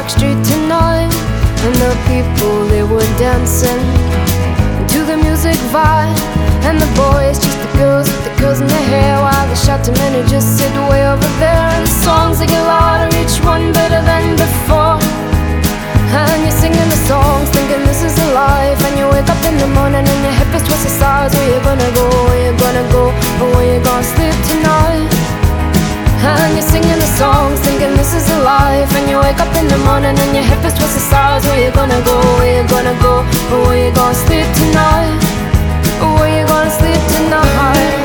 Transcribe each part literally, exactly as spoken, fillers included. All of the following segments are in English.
Street tonight, and the people, they were dancing to the music vibe. And the boys chased the girls with the curls in their hair, while the shouting men who just sit way over there. And the songs, they get louder, each one better than before. And you're singing the songs, thinking this is a life. And you wake up in the morning and your hip is twisted sides. Where you gonna go, where you gonna go, or where you gonna sleep tonight? And you're singing the songs, thinking this is a life. And you wake up in the morning and your hip is twisted sides. Where you gonna go, where you gonna go, or where you gonna sleep tonight? Or where you gonna sleep tonight?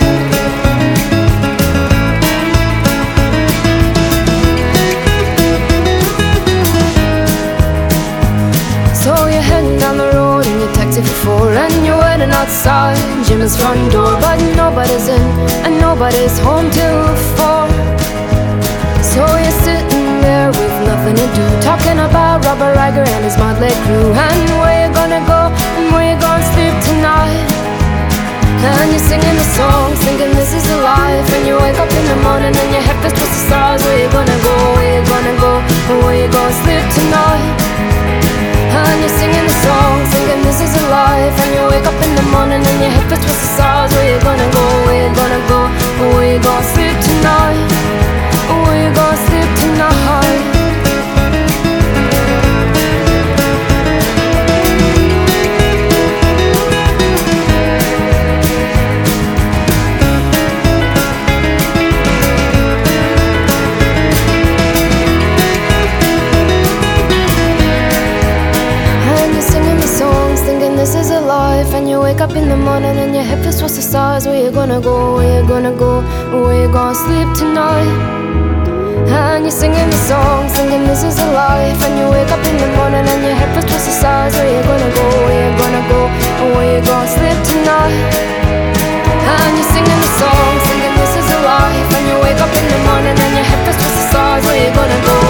So you're heading down the road in your taxi for four, and you're waiting outside Jimmy's front door, but nobody's in and nobody's home till four. So you're sitting there with nothing to do, talking about Robert Riger and his motley crew, and where you gonna go and where you gonna sleep tonight. And you're singing the songs, thinking this is a life. And you wake up in the morning and your head feels twisted stars. Where you gonna go, where you gonna go, or where you gonna sleep tonight? And you're singing the songs, thinking this is a life. And you wake up in the morning and your head feels twisted stars. Where you gonna go, where you gonna go, or where you gonna sleep tonight? Or where you gonna sleep tonight? This is a life. And you wake up in the morning and your head feels towards the stars. Where you gonna go, where you gonna go, where you gonna sleep tonight? And you're singing the songs, thinking this is a life. And you wake up in the morning and your head feels towards the stars. Where you gonna go, where you gonna go, where you gonna sleep tonight? And you're singing the songs, thinking this is a life. And you wake up in the morning and your head feels towards the stars. Where you gonna go,